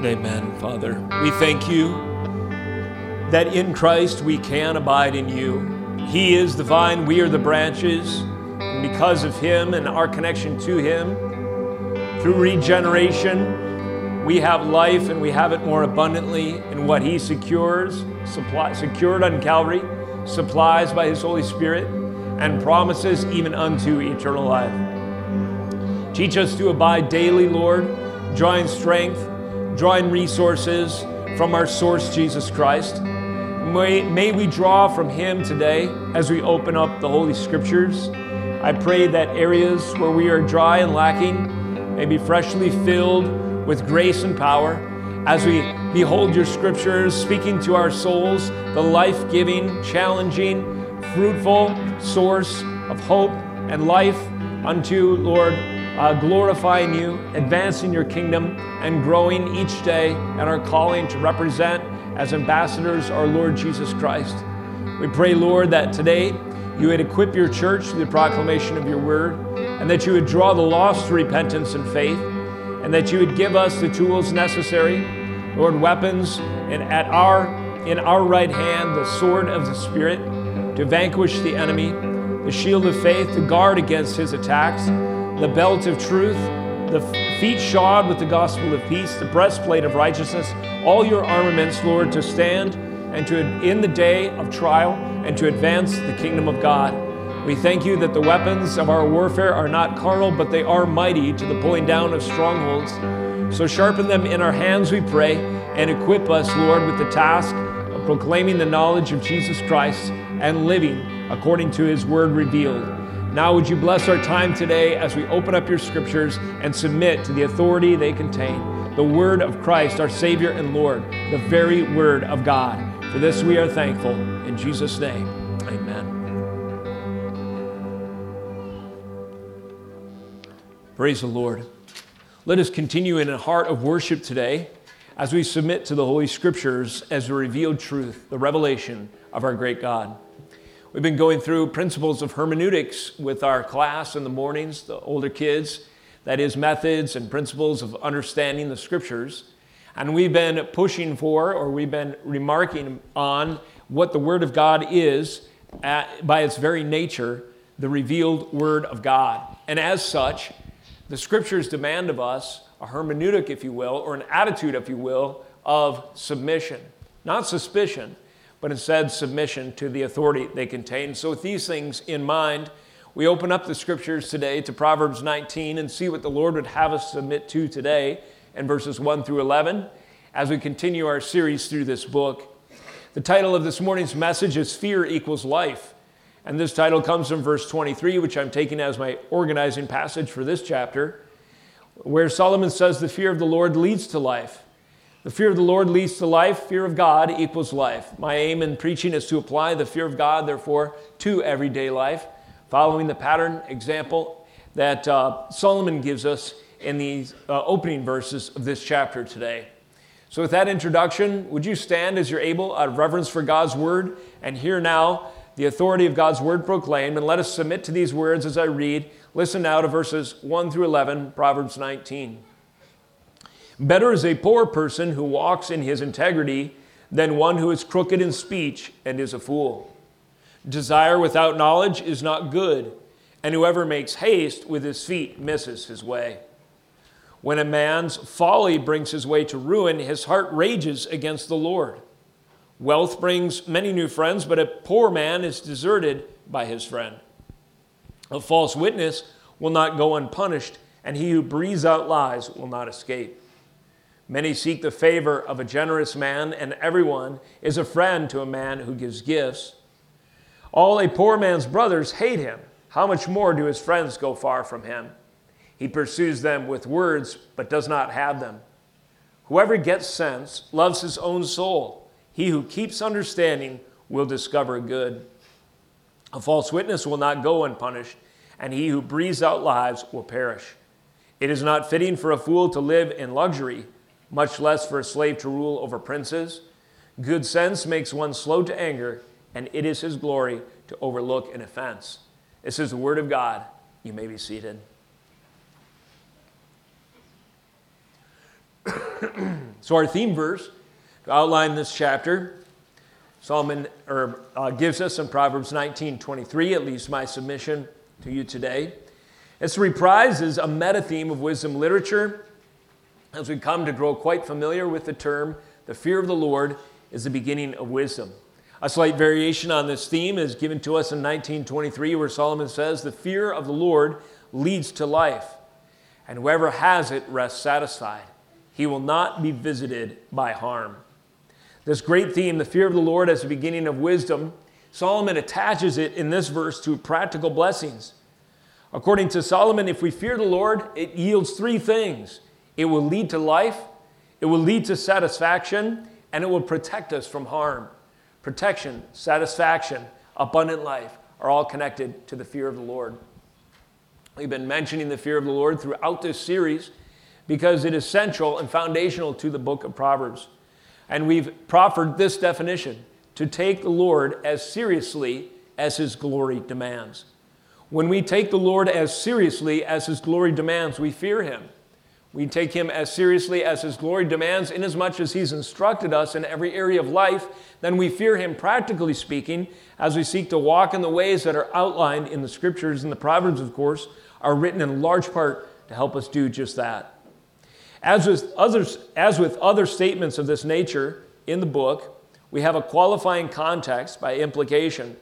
Amen, Father. We thank you that in Christ we can abide in you. He is the vine, we are the branches. And because of him and our connection to him, through regeneration, we have life and we have it more abundantly in what he secured on Calvary, supplies by his Holy Spirit, and promises even unto eternal life. Teach us to abide daily, Lord, drawing strength, drawing resources from our source, Jesus Christ. May we draw from him today as we open up the Holy Scriptures. I pray that areas where we are dry and lacking may be freshly filled with grace and power as we behold your Scriptures speaking to our souls, the life-giving, challenging, fruitful source of hope and life unto, Lord, glorifying you, advancing your kingdom, and growing each day in our calling to represent as ambassadors our Lord Jesus Christ. We pray, Lord, that today you would equip your church through the proclamation of your word, and that you would draw the lost to repentance and faith, and that you would give us the tools necessary, Lord, weapons, and in our right hand, the sword of the Spirit, to vanquish the enemy, the shield of faith to guard against his attacks, the belt of truth, the feet shod with the gospel of peace, the breastplate of righteousness, all your armaments, Lord, to stand and to in the day of trial and to advance the kingdom of God. We thank you that the weapons of our warfare are not carnal, but they are mighty to the pulling down of strongholds. So sharpen them in our hands, we pray, and equip us, Lord, with the task of proclaiming the knowledge of Jesus Christ and living according to his word revealed. Now would you bless our time today as we open up your Scriptures and submit to the authority they contain, the word of Christ, our Savior and Lord, the very word of God. For this we are thankful. In Jesus' name, amen. Praise the Lord. Let us continue in a heart of worship today as we submit to the Holy Scriptures as the revealed truth, the revelation of our great God. We've been going through principles of hermeneutics with our class in the mornings, the older kids, that is methods and principles of understanding the Scriptures. And we've been pushing for, or we've been remarking on what the Word of God is by its very nature, the revealed Word of God. And as such, the Scriptures demand of us a hermeneutic, if you will, or an attitude, if you will, of submission. Not suspicion, but instead submission to the authority they contain. So with these things in mind, we open up the Scriptures today to Proverbs 19 and see what the Lord would have us submit to today in verses 1 through 11 as we continue our series through this book. The title of this morning's message is Fear Equals Life. And this title comes from verse 23, which I'm taking as my organizing passage for this chapter, where Solomon says the fear of the Lord leads to life. The fear of the Lord leads to life. Fear of God equals life. My aim in preaching is to apply the fear of God, therefore, to everyday life, following the pattern example that Solomon gives us in these opening verses of this chapter today. So with that introduction, would you stand as you're able out of reverence for God's word and hear now the authority of God's word proclaimed, and let us submit to these words as I read. Listen now to verses 1 through 11, Proverbs 19. Better is a poor person who walks in his integrity than one who is crooked in speech and is a fool. Desire without knowledge is not good, and whoever makes haste with his feet misses his way. When a man's folly brings his way to ruin, his heart rages against the Lord. Wealth brings many new friends, but a poor man is deserted by his friend. A false witness will not go unpunished, and he who breathes out lies will not escape. Many seek the favor of a generous man, and everyone is a friend to a man who gives gifts. All a poor man's brothers hate him. How much more do his friends go far from him? He pursues them with words, but does not have them. Whoever gets sense loves his own soul. He who keeps understanding will discover good. A false witness will not go unpunished, and he who breathes out lies will perish. It is not fitting for a fool to live in luxury, much less for a slave to rule over princes. Good sense makes one slow to anger, and it is his glory to overlook an offense. This is the word of God. You may be seated. So our theme verse to outline this chapter, Solomon gives us in Proverbs 19:23, at least my submission to you today. It reprises a meta-theme of wisdom literature as we come to grow quite familiar with the term, the fear of the Lord is the beginning of wisdom. A slight variation on this theme is given to us in 19:23, where Solomon says, the fear of the Lord leads to life, and whoever has it rests satisfied. He will not be visited by harm. This great theme, the fear of the Lord as the beginning of wisdom, Solomon attaches it in this verse to practical blessings. According to Solomon, if we fear the Lord, it yields three things. It will lead to life, it will lead to satisfaction, and it will protect us from harm. Protection, satisfaction, abundant life are all connected to the fear of the Lord. We've been mentioning the fear of the Lord throughout this series because it is central and foundational to the book of Proverbs. And we've proffered this definition, to take the Lord as seriously as his glory demands. When we take the Lord as seriously as his glory demands, we fear him. We take him as seriously as his glory demands, inasmuch as he's instructed us in every area of life, then we fear him, practically speaking, as we seek to walk in the ways that are outlined in the scriptures. And the Proverbs, of course, are written in large part to help us do just that. As with other statements of this nature in the book, we have a qualifying context by implication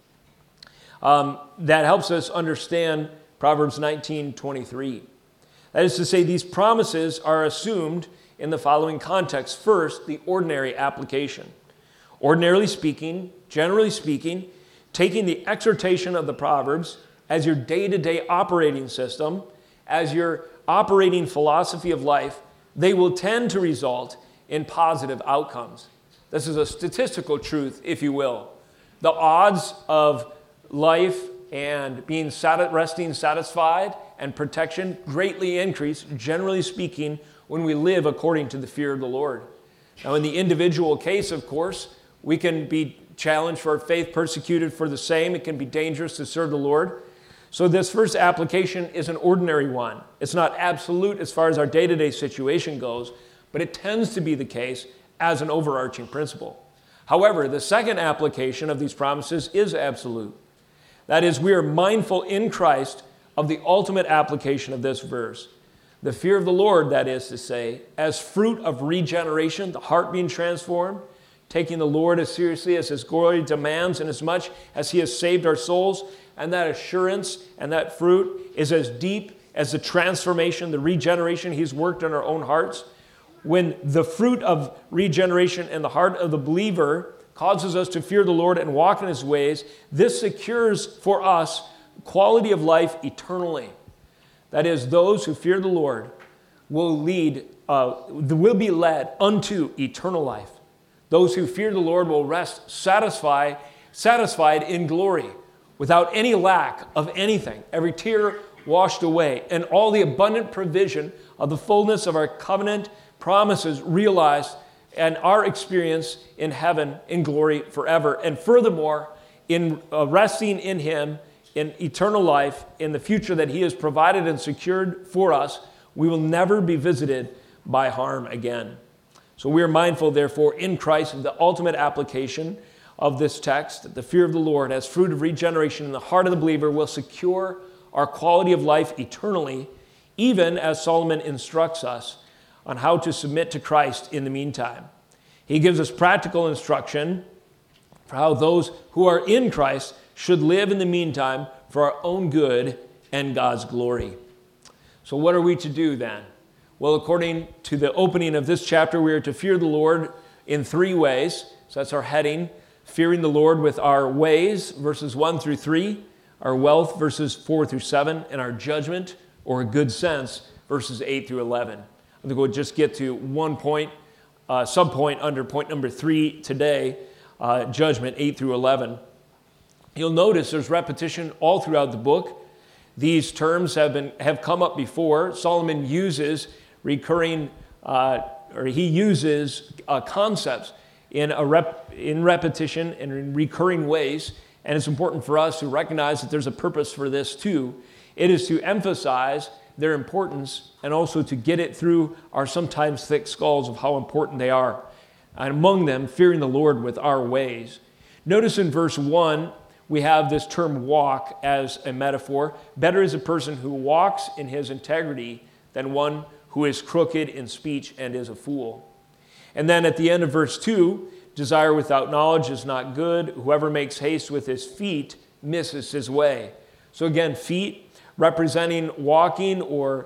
that helps us understand Proverbs 19:23. That is to say, these promises are assumed in the following context. First, the ordinary application. Ordinarily speaking, generally speaking, taking the exhortation of the Proverbs as your day-to-day operating system, as your operating philosophy of life, they will tend to result in positive outcomes. This is a statistical truth, if you will. The odds of life and being resting satisfied and protection greatly increase, generally speaking, when we live according to the fear of the Lord. Now, in the individual case, of course, we can be challenged for our faith, persecuted for the same. It can be dangerous to serve the Lord. So this first application is an ordinary one. It's not absolute as far as our day-to-day situation goes, but it tends to be the case as an overarching principle. However, the second application of these promises is absolute. That is, we are mindful in Christ of the ultimate application of this verse. The fear of the Lord, that is to say, as fruit of regeneration, the heart being transformed, taking the Lord as seriously as his glory demands, inasmuch as he has saved our souls, and that assurance and that fruit is as deep as the transformation, the regeneration he's worked in our own hearts. When the fruit of regeneration in the heart of the believer causes us to fear the Lord and walk in his ways, this secures for us quality of life eternally. That is, those who fear the Lord will be led unto eternal life. Those who fear the Lord will rest satisfied in glory, without any lack of anything, every tear washed away, and all the abundant provision of the fullness of our covenant promises realized and our experience in heaven in glory forever. And furthermore, in resting in him in eternal life, in the future that he has provided and secured for us, we will never be visited by harm again. So we are mindful, therefore, in Christ of the ultimate application of this text, that the fear of the Lord as fruit of regeneration in the heart of the believer will secure our quality of life eternally, even as Solomon instructs us on how to submit to Christ in the meantime. He gives us practical instruction for how those who are in Christ should live in the meantime for our own good and God's glory. So what are we to do then? Well, according to the opening of this chapter, we are to fear the Lord in three ways. So that's our heading. Fearing the Lord with our ways, verses 1 through 3, our wealth, verses 4 through 7, and our judgment, or good sense, verses 8 through 11. I think we'll just get to one point, subpoint under point number 3 today, judgment, 8 through 11. You'll notice there's repetition all throughout the book. These terms have come up before. Solomon uses concepts in repetition and in recurring ways, and it's important for us to recognize that there's a purpose for this too. It is to emphasize their importance and also to get it through our sometimes thick skulls of how important they are. And among them, fearing the Lord with our ways. Notice in verse 1, we have this term walk as a metaphor. Better is a person who walks in his integrity than one who is crooked in speech and is a fool. And then at the end of verse 2, desire without knowledge is not good. Whoever makes haste with his feet misses his way. So again, feet representing walking or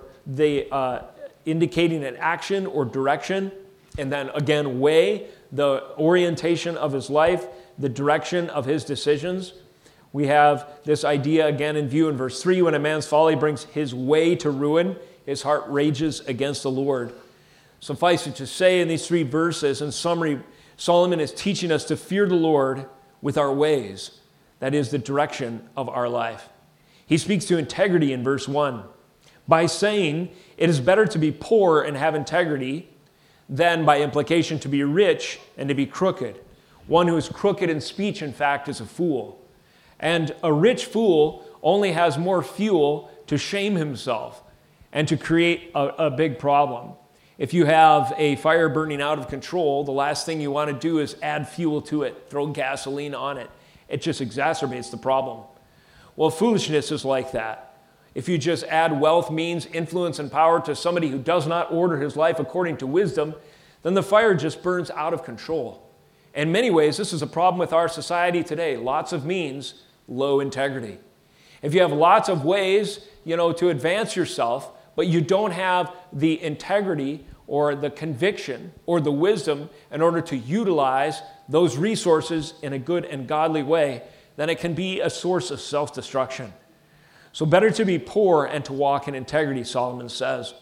the indicating an action or direction. And then again, way, the orientation of his life, the direction of his decisions. We have this idea again in view in verse 3. When a man's folly brings his way to ruin, his heart rages against the Lord. Suffice it to say in these 3 verses, in summary, Solomon is teaching us to fear the Lord with our ways. That is the direction of our life. He speaks to integrity in verse 1 by saying it is better to be poor and have integrity than by implication to be rich and to be crooked. One who is crooked in speech, in fact, is a fool. And a rich fool only has more fuel to shame himself and to create a big problem. If you have a fire burning out of control, the last thing you want to do is add fuel to it, throw gasoline on it. It just exacerbates the problem. Well, foolishness is like that. If you just add wealth, means, influence, and power to somebody who does not order his life according to wisdom, then the fire just burns out of control. In many ways, this is a problem with our society today. Lots of means, low integrity. If you have lots of ways, to advance yourself, but you don't have the integrity or the conviction or the wisdom in order to utilize those resources in a good and godly way, then it can be a source of self-destruction. So better to be poor and to walk in integrity, Solomon says.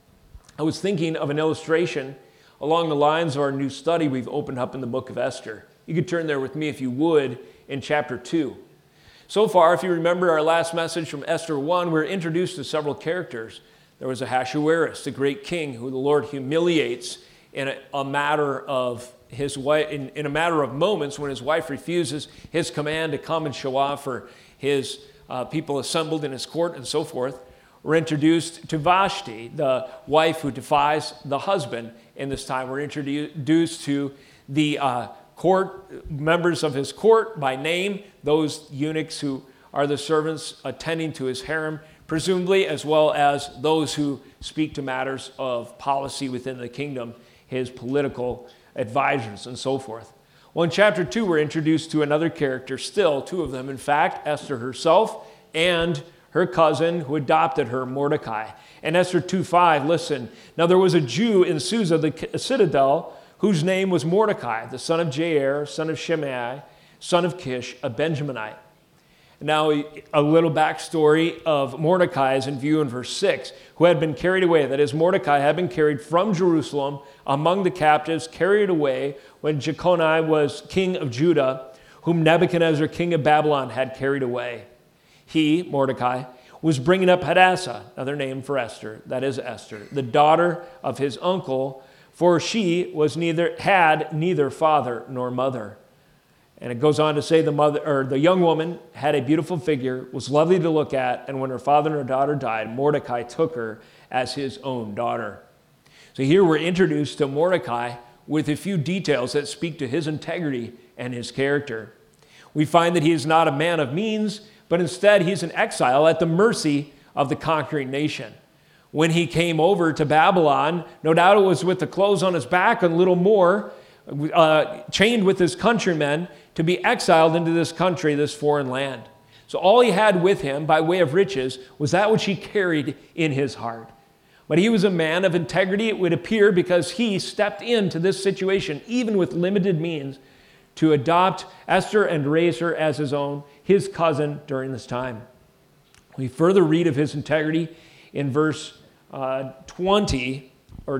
I was thinking of an illustration along the lines of our new study we've opened up in the book of Esther. You could turn there with me if you would in chapter 2. So far, if you remember our last message from Esther 1, we're introduced to several characters. There was Ahasuerus, the great king, who the Lord humiliates in a matter of his wife, in a matter of moments when his wife refuses his command to come and show off for his people assembled in his court and so forth. We're introduced to Vashti, the wife who defies the husband in this time. We're introduced to the court members of his court by name, those eunuchs who are the servants attending to his harem, presumably, as well as those who speak to matters of policy within the kingdom, his political advisors and so forth. Well, in chapter 2, we're introduced to another character still, 2 of them, in fact, Esther herself and her cousin who adopted her, Mordecai. In Esther 2:5, listen, now there was a Jew in Susa, the citadel, whose name was Mordecai, the son of Jair, son of Shimei, son of Kish, a Benjaminite. Now, a little backstory of Mordecai is in view in verse 6, who had been carried away. That is, Mordecai had been carried from Jerusalem among the captives, carried away when Jeconiah was king of Judah, whom Nebuchadnezzar, king of Babylon, had carried away. He, Mordecai, was bringing up Hadassah, another name for Esther, that is Esther, the daughter of his uncle, for she had neither father nor mother. And it goes on to say the young woman had a beautiful figure, was lovely to look at, and when her father and her daughter died, Mordecai took her as his own daughter. So here we're introduced to Mordecai with a few details that speak to his integrity and his character. We find that he is not a man of means, but instead he's an exile at the mercy of the conquering nation. When he came over to Babylon, no doubt it was with the clothes on his back and little more, chained with his countrymen to be exiled into this country, this foreign land. So all he had with him by way of riches was that which he carried in his heart. But he was a man of integrity, it would appear, because he stepped into this situation, even with limited means, to adopt Esther and raise her as his own, his cousin during this time. We further read of his integrity in verse 21,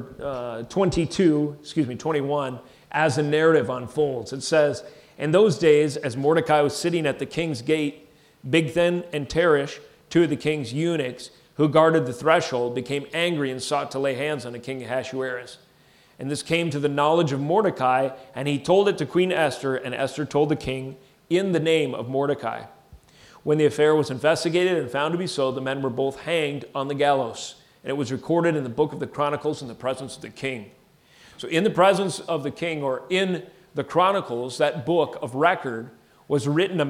as the narrative unfolds. It says, in those days, as Mordecai was sitting at the king's gate, Bigthan and Teresh, 2 of the king's eunuchs, who guarded the threshold, became angry and sought to lay hands on the king Ahasuerus. And this came to the knowledge of Mordecai, and he told it to Queen Esther, and Esther told the king in the name of Mordecai. When the affair was investigated and found to be so, the men were both hanged on the gallows. and it was recorded in the book of the Chronicles in the presence of the king. So in the presence of the king, or in the Chronicles, that book of record, was written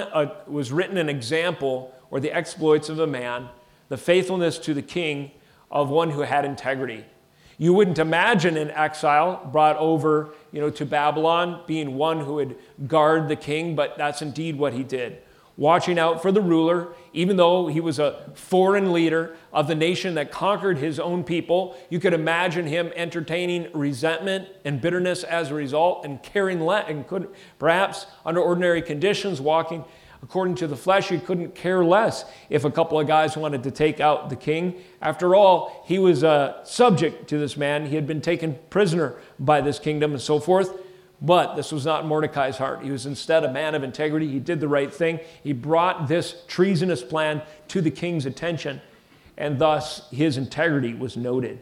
an example or the exploits of a man, the faithfulness to the king of one who had integrity. You wouldn't imagine an exile brought over, to Babylon being one who would guard the king, but that's indeed what he did. Watching out for the ruler, even though he was a foreign leader of the nation that conquered his own people, you could imagine him entertaining resentment and bitterness as a result, and could perhaps under ordinary conditions, walking according to the flesh, he couldn't care less if a couple of guys wanted to take out the king. After all, he was subject to this man. He had been taken prisoner by this kingdom and so forth. But this was not Mordecai's heart. He was instead a man of integrity. He did the right thing. He brought this treasonous plan to the king's attention, and thus his integrity was noted.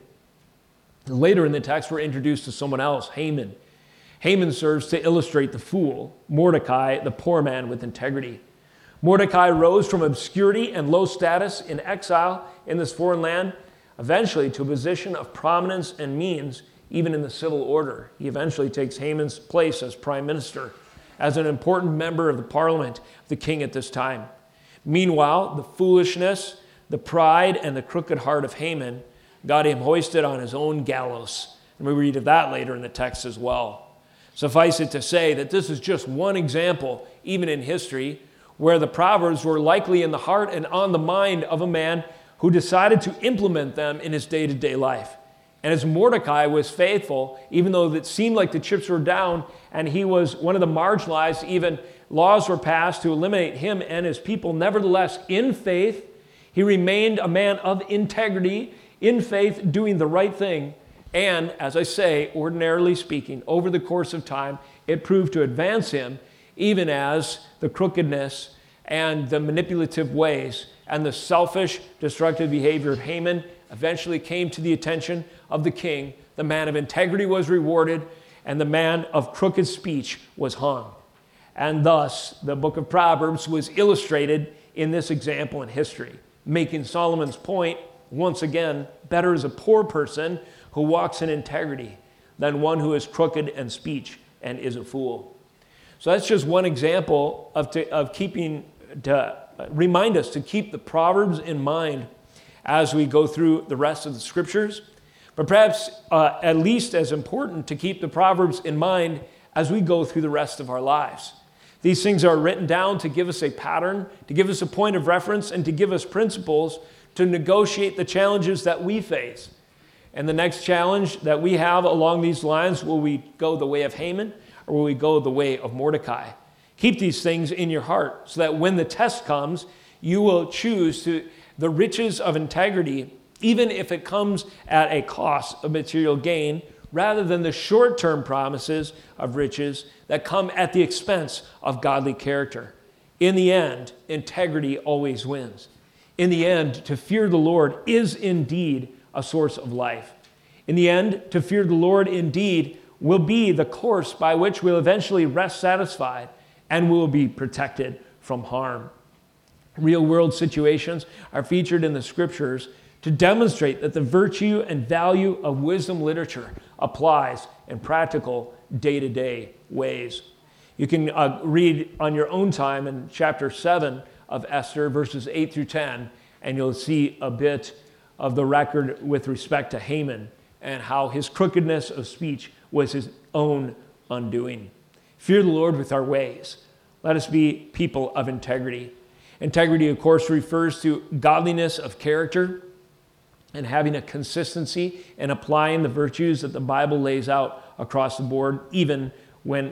Later in the text, we're introduced to someone else, Haman. Haman serves to illustrate the fool, Mordecai, the poor man with integrity. Mordecai rose from obscurity and low status in exile in this foreign land, eventually to a position of prominence and means, even in the civil order. He eventually takes Haman's place as prime minister, as an important member of the parliament of the king at this time. Meanwhile, the foolishness, the pride, and the crooked heart of Haman got him hoisted on his own gallows. And we read of that later in the text as well. Suffice it to say that this is just one example, even in history, where the Proverbs were likely in the heart and on the mind of a man who decided to implement them in his day-to-day life. And as Mordecai was faithful, even though it seemed like the chips were down and he was one of the marginalized, even laws were passed to eliminate him and his people, nevertheless, in faith, he remained a man of integrity, in faith, doing the right thing. And, as I say, ordinarily speaking, over the course of time, it proved to advance him, even as the crookedness and the manipulative ways and the selfish, destructive behavior of Haman eventually came to the attention of the king. The man of integrity was rewarded, and the man of crooked speech was hung. And thus, the book of Proverbs was illustrated in this example in history, making Solomon's point, once again, better is a poor person who walks in integrity than one who is crooked in speech and is a fool. So that's just one example of keeping, to remind us to keep the Proverbs in mind as we go through the rest of the scriptures, but perhaps at least as important to keep the Proverbs in mind as we go through the rest of our lives. These things are written down to give us a pattern, to give us a point of reference, and to give us principles to negotiate the challenges that we face. And the next challenge that we have along these lines, will we go the way of Haman or will we go the way of Mordecai? Keep these things in your heart so that when the test comes, you will choose the riches of integrity, even if it comes at a cost of material gain, rather than the short-term promises of riches that come at the expense of godly character. In the end, integrity always wins. In the end, to fear the Lord is indeed a source of life. In the end, to fear the Lord indeed will be the course by which we'll eventually rest satisfied and will be protected from harm. Real-world situations are featured in the scriptures to demonstrate that the virtue and value of wisdom literature applies in practical, day-to-day ways. You can read on your own time in chapter 7 of Esther, verses 8 through 10, and you'll see a bit of the record with respect to Haman and how his crookedness of speech was his own undoing. Fear the Lord with our ways. Let us be people of integrity. Integrity, of course, refers to godliness of character and having a consistency in applying the virtues that the Bible lays out across the board, even when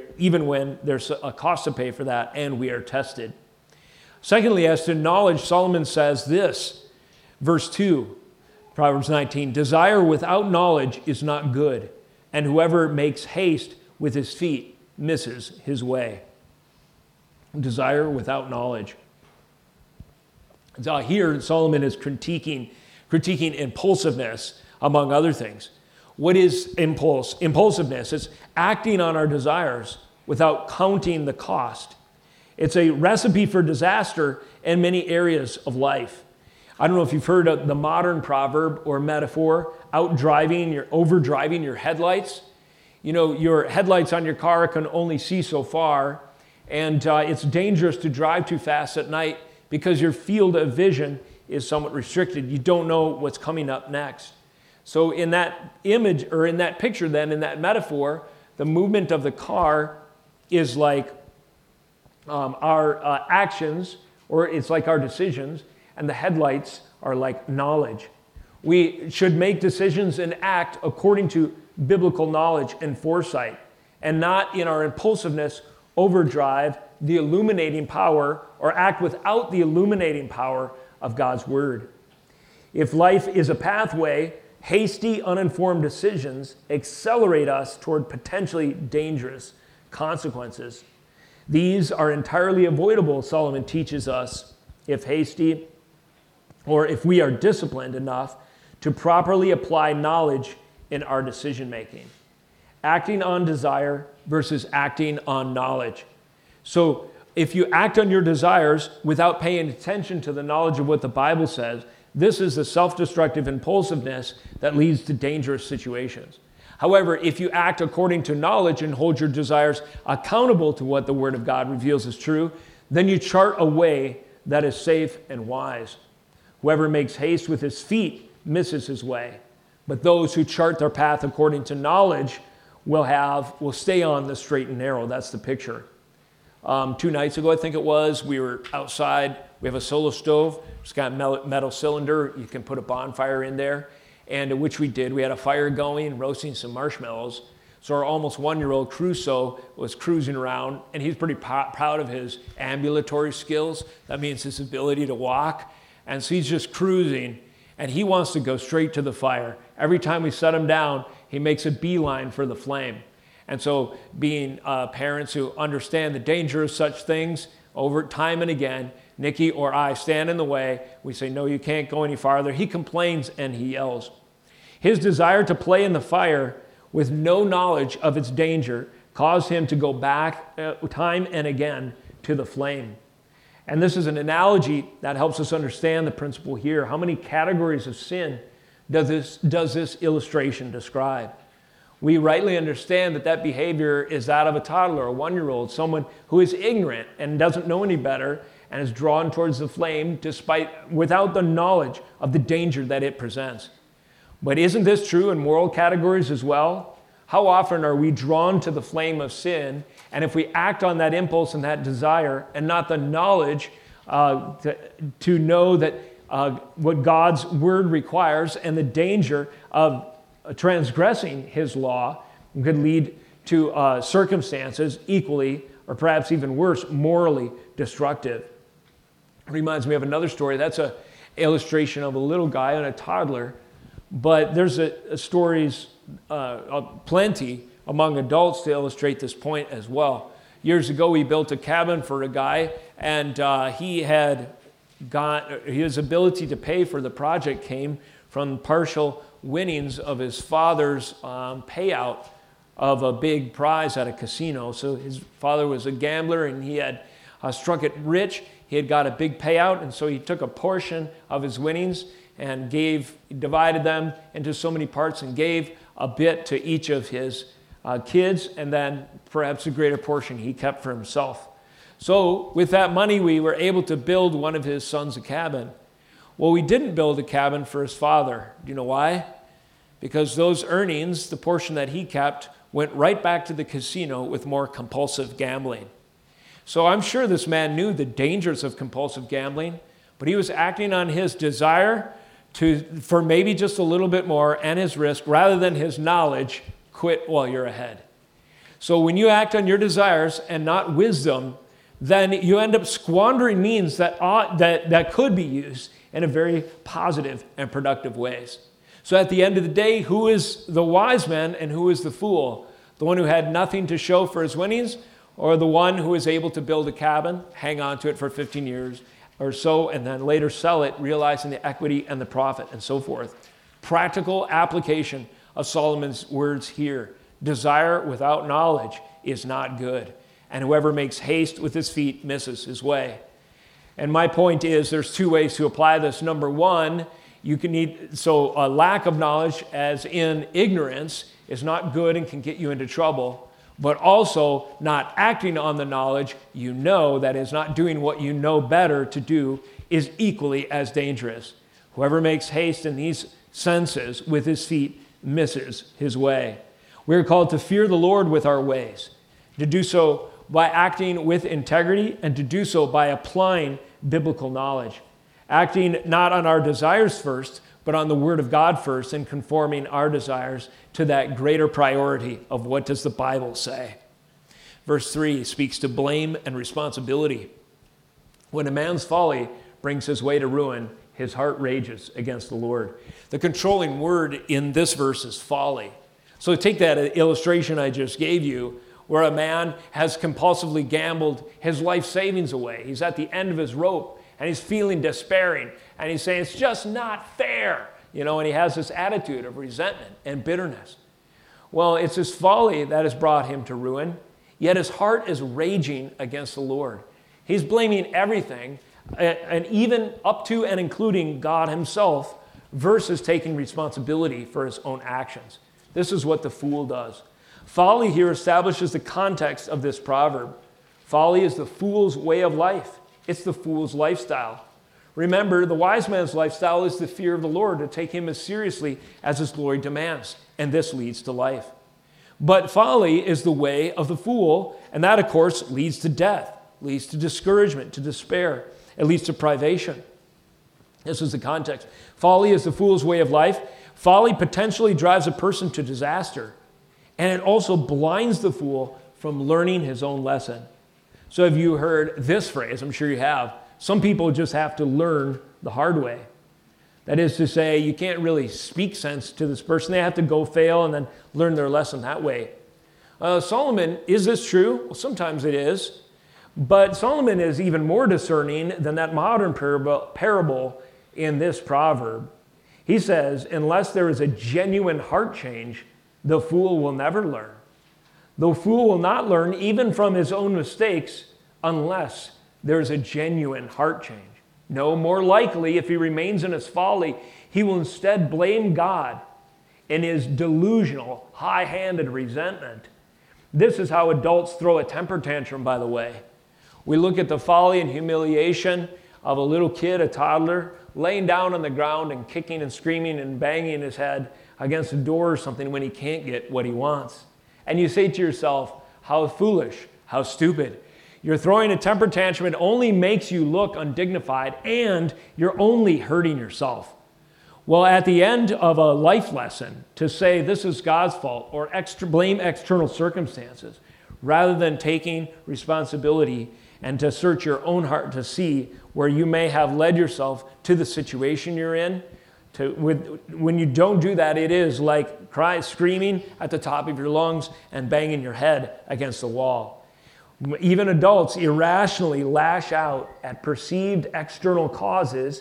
there's a cost to pay for that and we are tested. Secondly, as to knowledge, Solomon says this, verse 2, Proverbs 19, desire without knowledge is not good, and whoever makes haste with his feet misses his way. Desire without knowledge. So here, Solomon is critiquing impulsiveness, among other things. What is impulsiveness? It's acting on our desires without counting the cost. It's a recipe for disaster in many areas of life. I don't know if you've heard of the modern proverb or metaphor, overdriving your headlights. You know, your headlights on your car can only see so far, and it's dangerous to drive too fast at night because your field of vision is somewhat restricted. You don't know what's coming up next. So in that image, or in that picture then, in that metaphor, the movement of the car is like our actions, or it's like our decisions, and the headlights are like knowledge. We should make decisions and act according to biblical knowledge and foresight, and not in our impulsiveness overdrive the illuminating power or act without the illuminating power of God's word. If life is a pathway, hasty, uninformed decisions accelerate us toward potentially dangerous consequences. These are entirely avoidable, Solomon teaches us, if hasty, or if we are disciplined enough to properly apply knowledge in our decision making. Acting on desire versus acting on knowledge. So if you act on your desires without paying attention to the knowledge of what the Bible says, this is the self-destructive impulsiveness that leads to dangerous situations. However, if you act according to knowledge and hold your desires accountable to what the Word of God reveals is true, then you chart a way that is safe and wise. Whoever makes haste with his feet misses his way, but those who chart their path according to knowledge will stay on the straight and narrow. That's the picture. 2 nights ago, I think it was, we were outside. We have a solo stove. It's got a metal cylinder. You can put a bonfire in there, and which we did. We had a fire going, roasting some marshmallows. So our almost 1-year-old Crusoe was cruising around, and he's pretty proud of his ambulatory skills. That means his ability to walk. And so he's just cruising, and he wants to go straight to the fire. Every time we set him down, he makes a beeline for the flame. And so being parents who understand the danger of such things, over time and again, Nikki or I stand in the way. We say, no, you can't go any farther. He complains and he yells. His desire to play in the fire with no knowledge of its danger caused him to go back time and again to the flame. And this is an analogy that helps us understand the principle here. How many categories of sin does this illustration describe? We rightly understand that behavior is that of a toddler, a 1-year-old, someone who is ignorant and doesn't know any better and is drawn towards the flame without the knowledge of the danger that it presents. But isn't this true in moral categories as well? How often are we drawn to the flame of sin, and if we act on that impulse and that desire and not the knowledge to know that what God's word requires and the danger of transgressing his law could lead to circumstances equally, or perhaps even worse, morally destructive. It reminds me of another story. That's an illustration of a little guy and a toddler, but there's stories plenty among adults to illustrate this point as well. Years ago, we built a cabin for a guy, and he had his ability to pay for the project came from partial winnings of his father's payout of a big prize at a casino. So his father was a gambler, and he had struck it rich. He had got a big payout, and so he took a portion of his winnings and divided them into so many parts and gave a bit to each of his kids, and then perhaps a greater portion he kept for himself. So with that money, we were able to build one of his sons a cabin. Well, we didn't build a cabin for his father. Do you know why? Because those earnings, the portion that he kept, went right back to the casino with more compulsive gambling. So I'm sure this man knew the dangers of compulsive gambling, but he was acting on his desire for maybe just a little bit more and his risk rather than his knowledge. Quit while you're ahead. So when you act on your desires and not wisdom, then you end up squandering means that could be used in a very positive and productive ways. So at the end of the day, who is the wise man and who is the fool? The one who had nothing to show for his winnings, or the one who was able to build a cabin, hang on to it for 15 years or so, and then later sell it, realizing the equity and the profit and so forth. Practical application of Solomon's words here. Desire without knowledge is not good, and whoever makes haste with his feet misses his way. And my point is there's two ways to apply this. Number one, a lack of knowledge, as in ignorance, is not good and can get you into trouble. But also, not acting on the knowledge you know, that is, not doing what you know better to do, is equally as dangerous. Whoever makes haste in these senses with his feet misses his way. We are called to fear the Lord with our ways, to do so by acting with integrity, and to do so by applying biblical knowledge. Acting not on our desires first, but on the Word of God first, and conforming our desires to that greater priority of what does the Bible say. Verse 3 speaks to blame and responsibility. When a man's folly brings his way to ruin, his heart rages against the Lord. The controlling word in this verse is folly. So take that illustration I just gave you, where a man has compulsively gambled his life savings away. He's at the end of his rope, and he's feeling despairing, and he's saying, it's just not fair, and he has this attitude of resentment and bitterness. Well, it's his folly that has brought him to ruin, yet his heart is raging against the Lord. He's blaming everything, and even up to and including God himself, versus taking responsibility for his own actions. This is what the fool does. Folly here establishes the context of this proverb. Folly is the fool's way of life. It's the fool's lifestyle. Remember, the wise man's lifestyle is the fear of the Lord, to take him as seriously as his glory demands, and this leads to life. But folly is the way of the fool, and that, of course, leads to death, leads to discouragement, to despair. It leads to privation. This is the context. Folly is the fool's way of life. Folly potentially drives a person to disaster, and it also blinds the fool from learning his own lesson. So have you heard this phrase? I'm sure you have. Some people just have to learn the hard way. That is to say, you can't really speak sense to this person. They have to go fail and then learn their lesson that way. Solomon, is this true? Well, sometimes it is. But Solomon is even more discerning than that modern parable in this proverb. He says, unless there is a genuine heart change, the fool will never learn. The fool will not learn even from his own mistakes unless there's a genuine heart change. No, more likely, if he remains in his folly, he will instead blame God in his delusional, high-handed resentment. This is how adults throw a temper tantrum, by the way. We look at the folly and humiliation of a little kid, a toddler, laying down on the ground and kicking and screaming and banging his head against a door or something when he can't get what he wants. And you say to yourself, how foolish, how stupid. You're throwing a temper tantrum. It only makes you look undignified, and you're only hurting yourself. Well, at the end of a life lesson, to say this is God's fault or blame external circumstances, rather than taking responsibility and to search your own heart to see where you may have led yourself to the situation you're in. When you don't do that, it is like screaming at the top of your lungs and banging your head against the wall. Even adults irrationally lash out at perceived external causes,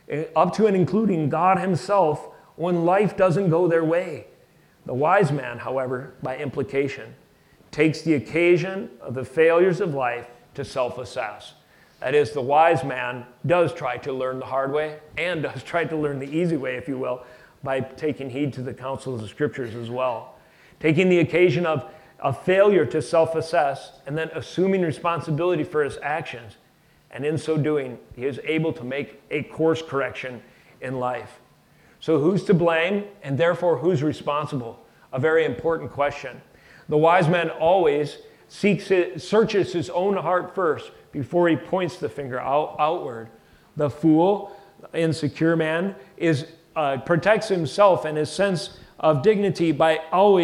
up to and including God himself, when life doesn't go their way. The wise man, however, by implication, takes the occasion of the failures of life to self-assess. That is, the wise man does try to learn the hard way and does try to learn the easy way, if you will, by taking heed to the counsel of the Scriptures as well. Taking the occasion of a failure to self-assess and then assuming responsibility for his actions. And in so doing, he is able to make a course correction in life. So who's to blame, and therefore who's responsible? A very important question. The wise man always searches his own heart first before he points the finger outward. The fool, insecure man, protects himself and his sense of dignity by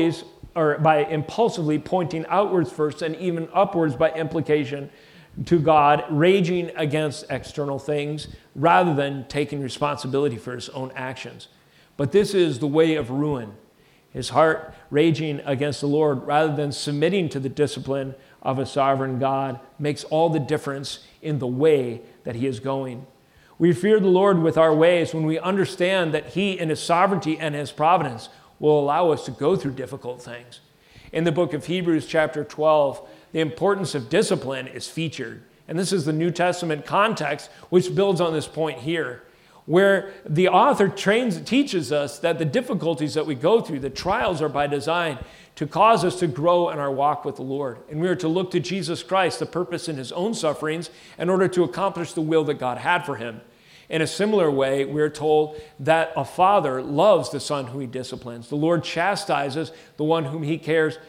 impulsively pointing outwards first and even upwards by implication to God, raging against external things rather than taking responsibility for his own actions. But this is the way of ruin. His heart raging against the Lord rather than submitting to the discipline of a sovereign God makes all the difference in the way that he is going. We fear the Lord with our ways when we understand that he, in his sovereignty and his providence, will allow us to go through difficult things. In the book of Hebrews chapter 12, the importance of discipline is featured. And this is the New Testament context, which builds on this point here, where the author teaches us that the difficulties that we go through, the trials, are by design to cause us to grow in our walk with the Lord. And we are to look to Jesus Christ, the purpose in his own sufferings, in order to accomplish the will that God had for him. In a similar way, we're told that a father loves the son who he disciplines. The Lord chastises the one whom he cares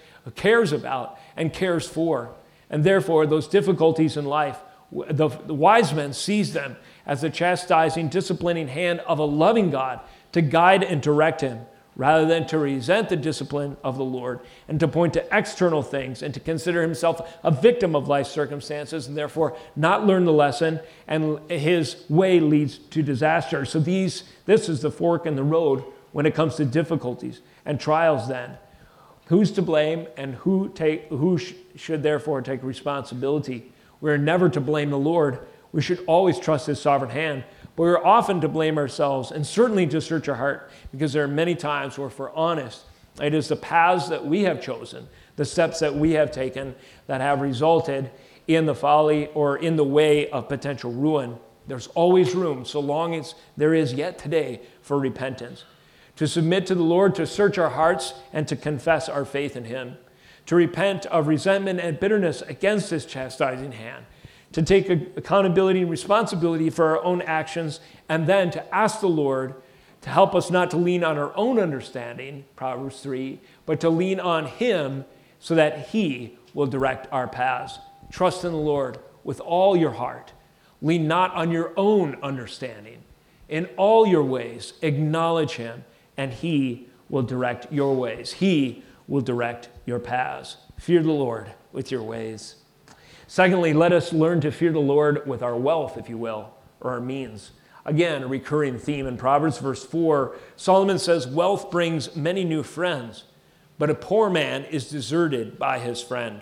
about and cares for. And therefore, those difficulties in life, the wise men sees them as the chastising, disciplining hand of a loving God to guide and direct him, rather than to resent the discipline of the Lord and to point to external things and to consider himself a victim of life's circumstances and therefore not learn the lesson, and his way leads to disaster. So this is the fork in the road when it comes to difficulties and trials then. Who's to blame and who should therefore take responsibility? We're never to blame the Lord. We should always trust his sovereign hand. But we're often to blame ourselves and certainly to search our heart, because there are many times where, if we're honest, it is the paths that we have chosen, the steps that we have taken that have resulted in the folly or in the way of potential ruin. There's always room, so long as there is yet today, for repentance. To submit to the Lord, to search our hearts, and to confess our faith in him. To repent of resentment and bitterness against his chastising hand. To take accountability and responsibility for our own actions, and then to ask the Lord to help us not to lean on our own understanding, Proverbs 3, but to lean on him so that he will direct our paths. Trust in the Lord with all your heart. Lean not on your own understanding. In all your ways, acknowledge him, and he will direct your ways. He will direct your paths. Fear the Lord with your ways. Secondly, let us learn to fear the Lord with our wealth, if you will, or our means. Again, a recurring theme in Proverbs, verse 4, Solomon says, wealth brings many new friends, but a poor man is deserted by his friend.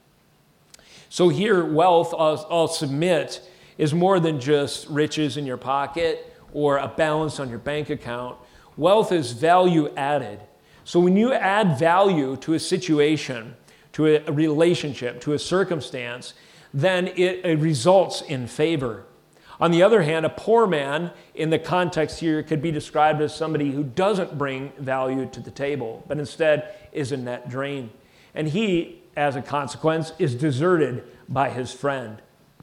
So here, wealth, I'll submit, is more than just riches in your pocket or a balance on your bank account. Wealth is value added. So when you add value to a situation, to a relationship, to a circumstance, then it results in favor. On the other hand, a poor man, in the context here, could be described as somebody who doesn't bring value to the table, but instead is a net drain. And he, as a consequence, is deserted by his friend.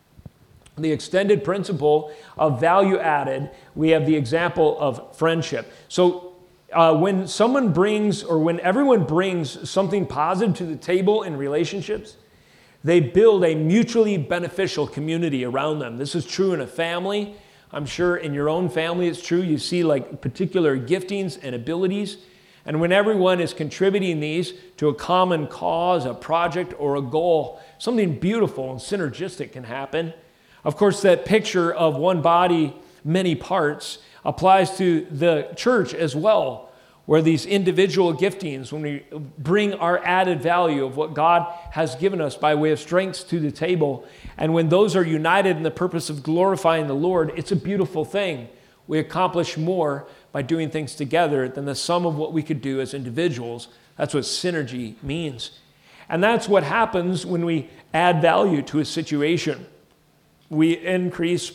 The extended principle of value added, we have the example of friendship. So when someone brings, or when everyone brings something positive to the table in relationships, they build a mutually beneficial community around them. This is true in a family. I'm sure in your own family it's true. You see like particular giftings and abilities. And when everyone is contributing these to a common cause, a project, or a goal, something beautiful and synergistic can happen. Of course, that picture of one body, many parts applies to the church as well, where these individual giftings, when we bring our added value of what God has given us by way of strengths to the table, and when those are united in the purpose of glorifying the Lord, it's a beautiful thing. We accomplish more by doing things together than the sum of what we could do as individuals. That's what synergy means. And that's what happens when we add value to a situation. We increase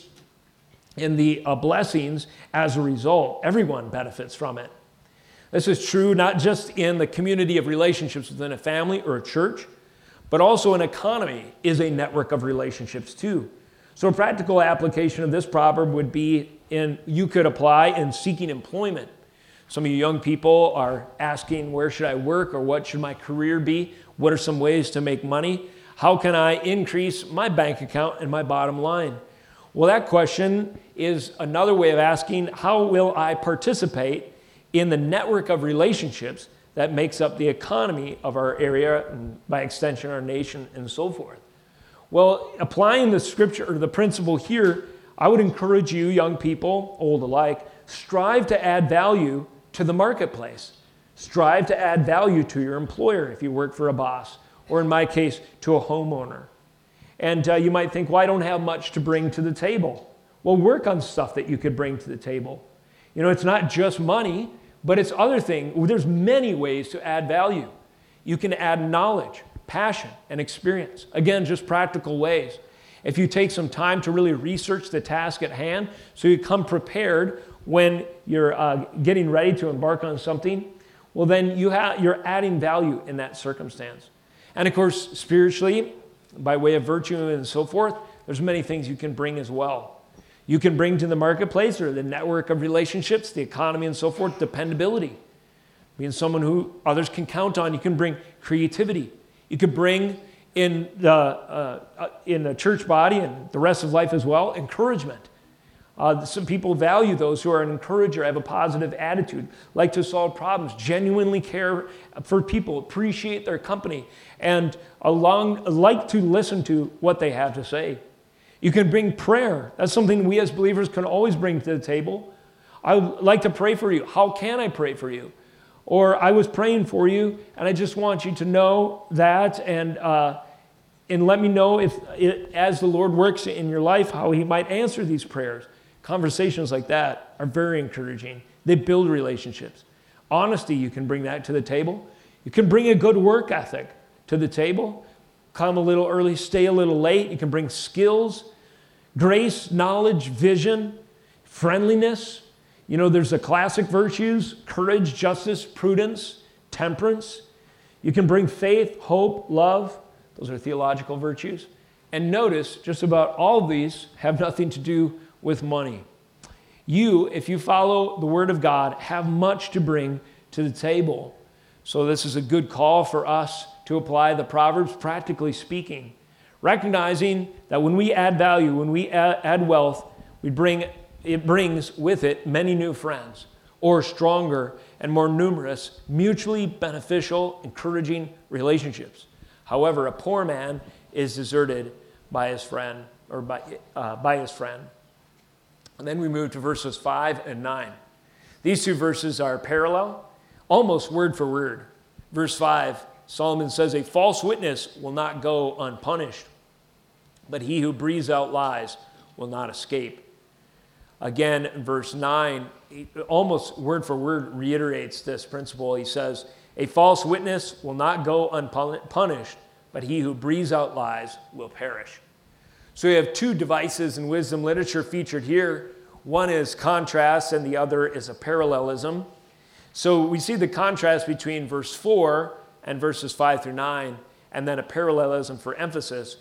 in the blessings as a result. Everyone benefits from it. This is true not just in the community of relationships within a family or a church, but also an economy is a network of relationships too. So a practical application of this proverb would be you could apply in seeking employment. Some of you young people are asking, where should I work, or what should my career be? What are some ways to make money? How can I increase my bank account and my bottom line? Well, that question is another way of asking, how will I participate in the network of relationships that makes up the economy of our area, and by extension our nation, and so forth? Well, applying the scripture or the principle here, I would encourage you, young people, old alike, strive to add value to the marketplace. Strive to add value to your employer if you work for a boss, or in my case, to a homeowner. And you might think, well, I don't have much to bring to the table. Well, work on stuff that you could bring to the table. You know, it's not just money, but it's other things. There's many ways to add value. You can add knowledge, passion, and experience. Again, just practical ways. if you take some time to really research the task at hand so you come prepared when you're getting ready to embark on something, well, then you're adding value in that circumstance. And of course, spiritually, by way of virtue and so forth, there's many things you can bring as well. You can bring to the marketplace or the network of relationships, the economy and so forth, dependability. Being someone who others can count on. You can bring creativity. You could bring in the church body and the rest of life as well, encouragement. Some people value those who are an encourager, have a positive attitude, like to solve problems, genuinely care for people, appreciate their company, and like to listen to what they have to say. You can bring prayer. That's something we as believers can always bring to the table. I would like to pray for you. How can I pray for you? Or I was praying for you, and I just want you to know that, and let me know if, as the Lord works in your life, how He might answer these prayers. Conversations like that are very encouraging. They build relationships. Honesty, you can bring that to the table. You can bring a good work ethic to the table. Come a little early, stay a little late. You can bring skills, grace, knowledge, vision, friendliness. You know, there's the classic virtues: courage, justice, prudence, temperance. You can bring faith, hope, love. Those are theological virtues. And notice, just about all of these have nothing to do with money. You, if you follow the Word of God, have much to bring to the table. So this is a good call for us to apply the Proverbs, practically speaking, recognizing that when we add value, when we add wealth, it brings with it many new friends, or stronger and more numerous, mutually beneficial, encouraging relationships. However, a poor man is deserted by his friend, or by his friend. And then we move to verses 5 and 9. These two verses are parallel, almost word for word. Verse 5, Solomon says, "A false witness will not go unpunished, but he who breathes out lies will not escape." Again, in verse 9, almost word for word reiterates this principle. He says, "A false witness will not go unpunished, but he who breathes out lies will perish." So we have two devices in wisdom literature featured here. One is contrast and the other is a parallelism. So we see the contrast between verse 4 and verses 5 through 9, and then a parallelism for emphasis,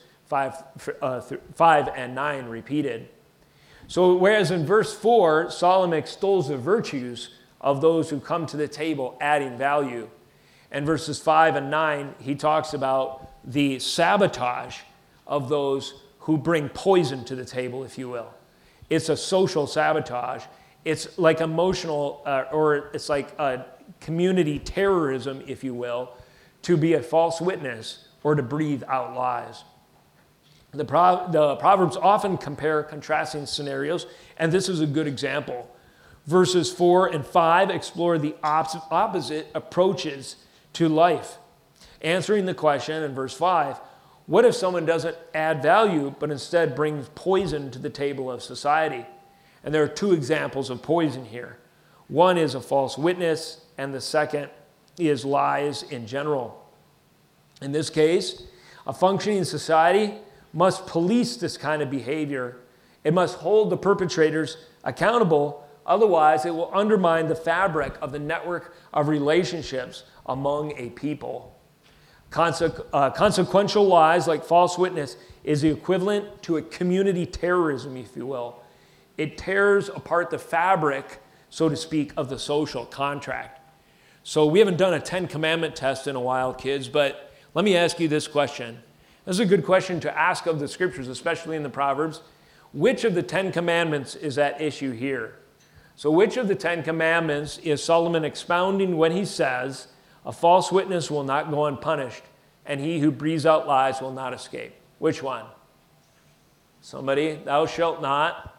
5 and 9 repeated. So whereas in verse 4, Solomon extols the virtues of those who come to the table adding value, in verses 5 and 9, he talks about the sabotage of those who bring poison to the table, if you will. It's a social sabotage. It's like emotional, or it's like a community terrorism, if you will, to be a false witness or to breathe out lies. The Proverbs often compare contrasting scenarios, and this is a good example. Verses 4 and 5 explore the opposite approaches to life. Answering the question in verse 5, what if someone doesn't add value, but instead brings poison to the table of society? And there are two examples of poison here. One is a false witness, and the second is lies in general. In this case, a functioning society must police this kind of behavior. It must hold the perpetrators accountable. Otherwise, it will undermine the fabric of the network of relationships among a people. Consequential lies like false witness is the equivalent to a community terrorism, if you will. It tears apart the fabric, so to speak, of the social contract. So we haven't done a 10 Commandment test in a while, kids, but let me ask you this question. This is a good question to ask of the Scriptures, especially in the Proverbs. Which of the 10 Commandments is at issue here? So which of the 10 Commandments is Solomon expounding when he says, "A false witness will not go unpunished, and he who breathes out lies will not escape"? Which one? Somebody? Thou shalt not.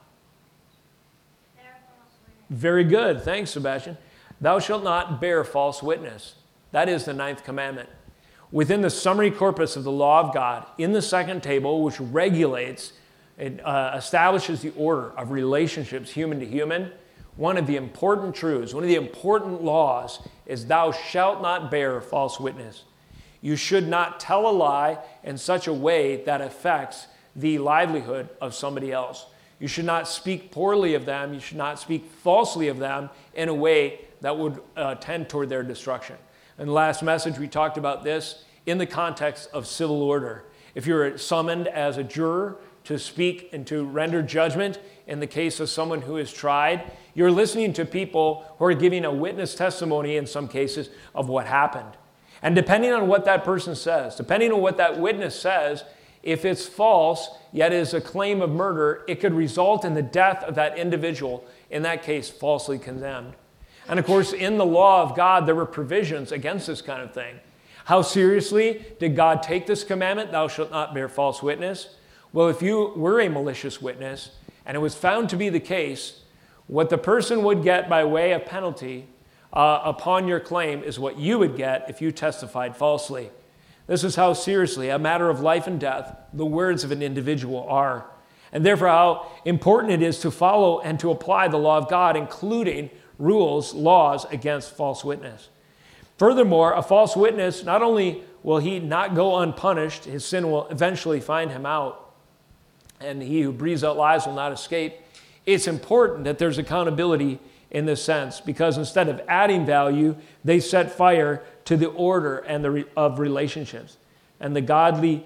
Very good. Thanks, Sebastian. Thou shalt not bear false witness. That is the 9th commandment. Within the summary corpus of the law of God, in the second table, which regulates, it establishes the order of relationships human to human, one of the important truths, one of the important laws is thou shalt not bear false witness. You should not tell a lie in such a way that affects the livelihood of somebody else. You should not speak poorly of them. You should not speak falsely of them in a way that would tend toward their destruction. In the last message, we talked about this in the context of civil order. If you're summoned as a juror to speak and to render judgment in the case of someone who is tried, you're listening to people who are giving a witness testimony in some cases of what happened. And depending on what that person says, depending on what that witness says, if it's false, yet is a claim of murder, it could result in the death of that individual, in that case, falsely condemned. And of course, in the law of God, there were provisions against this kind of thing. How seriously did God take this commandment, thou shalt not bear false witness? Well, if you were a malicious witness, and it was found to be the case, what the person would get by way of penalty upon your claim is what you would get if you testified falsely. This is how seriously, a matter of life and death, the words of an individual are. And therefore, how important it is to follow and to apply the law of God, including rules, laws against false witness. Furthermore, a false witness, not only will he not go unpunished, his sin will eventually find him out, and he who breathes out lies will not escape. It's important that there's accountability in this sense, because instead of adding value, they set fire to the order and of relationships and the godly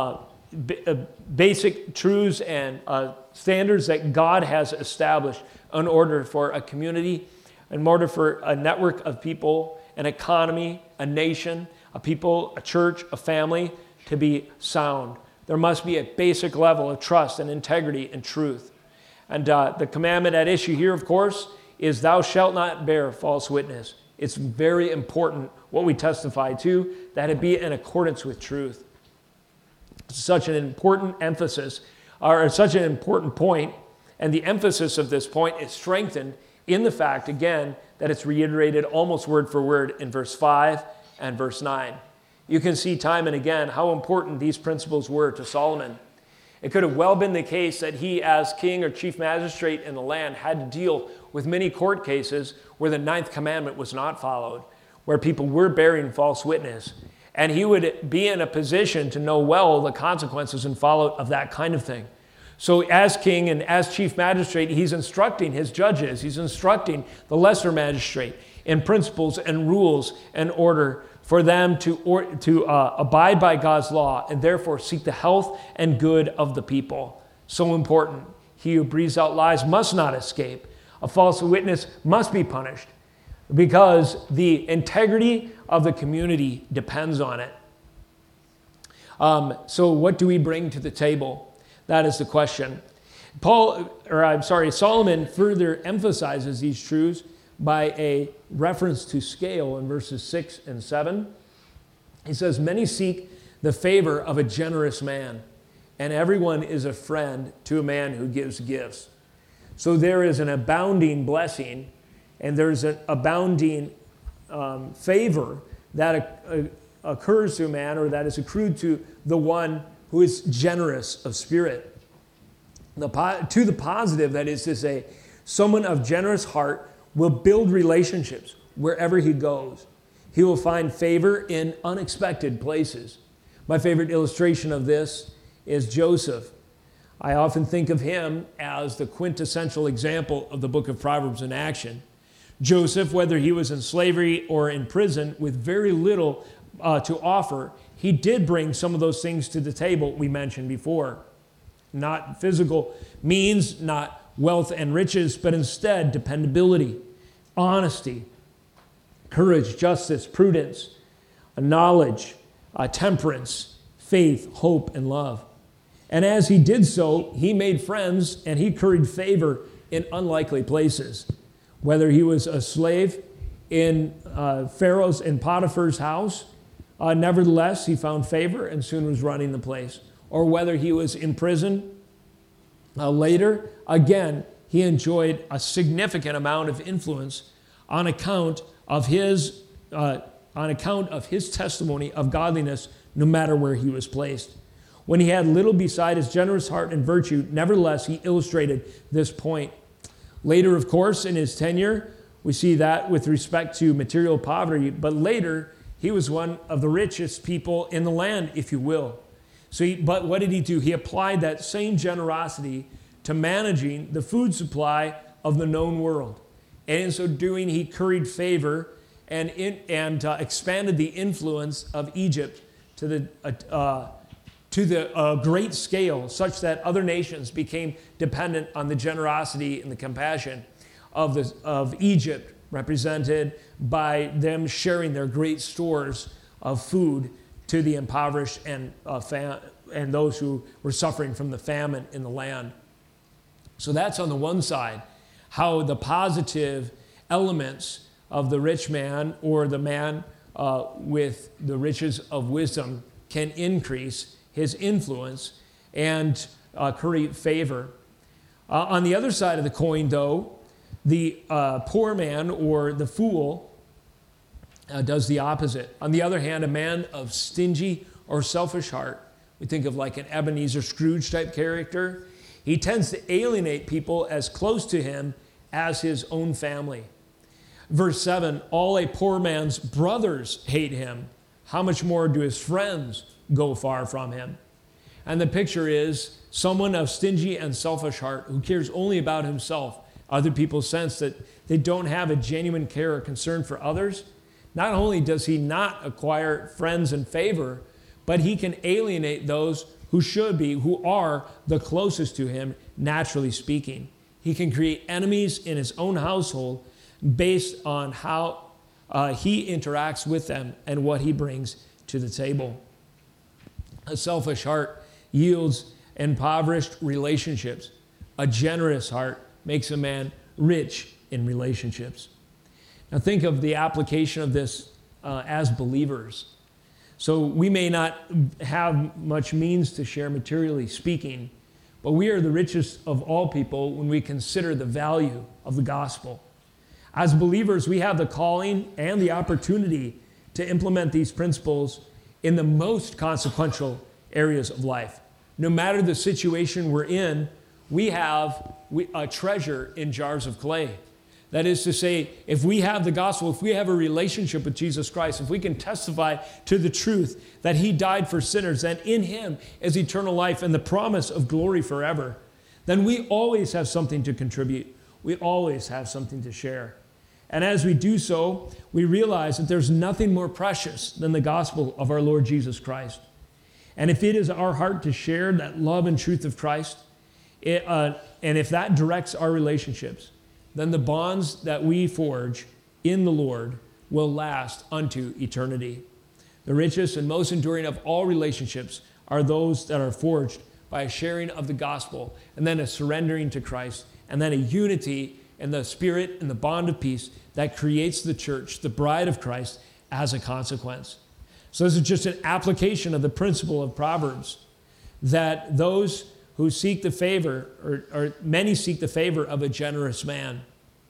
basic truths and standards that God has established in order for a community, in order for a network of people, an economy, a nation, a people, a church, a family to be sound. There must be a basic level of trust and integrity and truth. And the commandment at issue here, of course, is thou shalt not bear false witness. It's very important what we testify to, that it be in accordance with truth. It's such an important emphasis, or such an important point, and the emphasis of this point is strengthened in the fact, again, that it's reiterated almost word for word in verse 5 and verse 9. You can see time and again how important these principles were to Solomon. It could have well been the case that he, as king or chief magistrate in the land, had to deal with many court cases where the ninth commandment was not followed, where people were bearing false witness. And he would be in a position to know well the consequences and fallout of that kind of thing. So as king and as chief magistrate, he's instructing his judges, he's instructing the lesser magistrate in principles and rules and order for them to abide by God's law and therefore seek the health and good of the people. So important. He who breathes out lies must not escape. A false witness must be punished because the integrity of the community depends on it. So what do we bring to the table? That is the question. Solomon further emphasizes these truths by a reference to scale in verses 6 and 7. He says, many seek the favor of a generous man, and everyone is a friend to a man who gives gifts. So there is an abounding blessing, and there's an abounding favor that occurs to a man, or that is accrued to the one who is generous of spirit. To the positive, that is to say, someone of generous heart will build relationships wherever he goes. He will find favor in unexpected places. My favorite illustration of this is Joseph. I often think of him as the quintessential example of the book of Proverbs in action. Joseph, whether he was in slavery or in prison with very little to offer, he did bring some of those things to the table we mentioned before. Not physical means, not wealth and riches, but instead dependability, honesty, courage, justice, prudence, knowledge, temperance, faith, hope, and love. And as he did so, he made friends and he curried favor in unlikely places. Whether he was a slave in Pharaoh's and Potiphar's house, nevertheless, he found favor and soon was running the place. Or whether he was in prison later, again, he enjoyed a significant amount of influence on account of his testimony of godliness, no matter where he was placed. When he had little beside his generous heart and virtue, nevertheless, he illustrated this point. Later, of course, in his tenure, we see that with respect to material poverty, but later, he was one of the richest people in the land, if you will. But what did he do? He applied that same generosity to managing the food supply of the known world. And in so doing, he curried favor and expanded the influence of Egypt to the great scale, such that other nations became dependent on the generosity and the compassion of Egypt, represented by them sharing their great stores of food to the impoverished and those who were suffering from the famine in the land. So that's on the one side, how the positive elements of the rich man or the man with the riches of wisdom can increase his influence and curry favor. On the other side of the coin, though, the poor man or the fool does the opposite. On the other hand, a man of stingy or selfish heart, we think of like an Ebenezer Scrooge type character, he tends to alienate people as close to him as his own family. Verse 7, all a poor man's brothers hate him. How much more do his friends go far from him? And the picture is someone of stingy and selfish heart who cares only about himself. Other people sense that they don't have a genuine care or concern for others. Not only does he not acquire friends and favor, but he can alienate those who are the closest to him, naturally speaking. He can create enemies in his own household based on how he interacts with them and what he brings to the table. A selfish heart yields impoverished relationships. A generous heart makes a man rich in relationships. Now think of the application of this as believers. So we may not have much means to share materially speaking, but we are the richest of all people when we consider the value of the gospel. As believers, we have the calling and the opportunity to implement these principles in the most consequential areas of life. No matter the situation we're in, we have a treasure in jars of clay. That is to say, if we have the gospel, if we have a relationship with Jesus Christ, if we can testify to the truth that he died for sinners and in him is eternal life and the promise of glory forever, then we always have something to contribute. We always have something to share. And as we do so, we realize that there's nothing more precious than the gospel of our Lord Jesus Christ. And if it is our heart to share that love and truth of Christ, and if that directs our relationships, then the bonds that we forge in the Lord will last unto eternity. The richest and most enduring of all relationships are those that are forged by a sharing of the gospel, and then a surrendering to Christ, and then a unity in the spirit and the bond of peace that creates the church, the bride of Christ, as a consequence. So this is just an application of the principle of Proverbs, that those who seek the favor, or many seek the favor of a generous man.